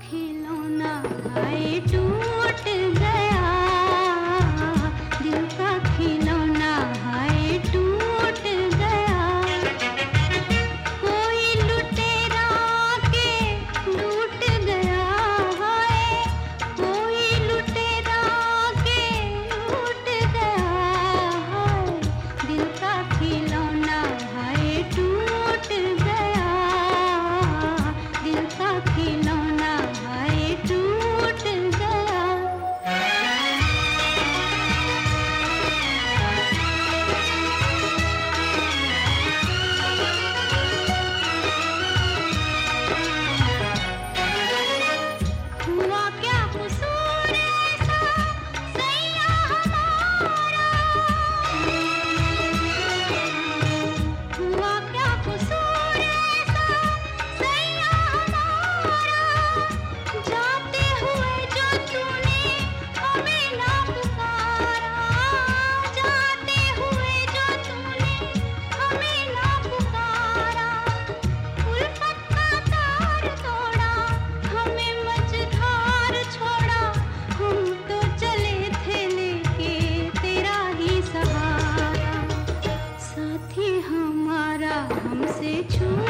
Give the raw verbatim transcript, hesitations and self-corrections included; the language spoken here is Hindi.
खिलौना हाय टूट गया, दिल का खिलौना हाय टूट गया। कोई लुटेरा के लूट गया हाय, कोई लुटेरा के लूट गया हाय, दिल का खिलौना हाय टूट गया, दिल का खिलौना हाय टूट गया। हुआ क्या कसूर ऐसा सैया हमारा, हुआ क्या कसूर ऐसा सैया हमारा, जाते हुए जो तूने हमें ना पुकारा, जाते हुए जो तूने हमें ना पुकारा। उल्फत का तार तोड़ा, हमें मझधार छोड़ा, हम तो चले थे लेके तेरा ही सहारा, साथी हमारा हमसे छूट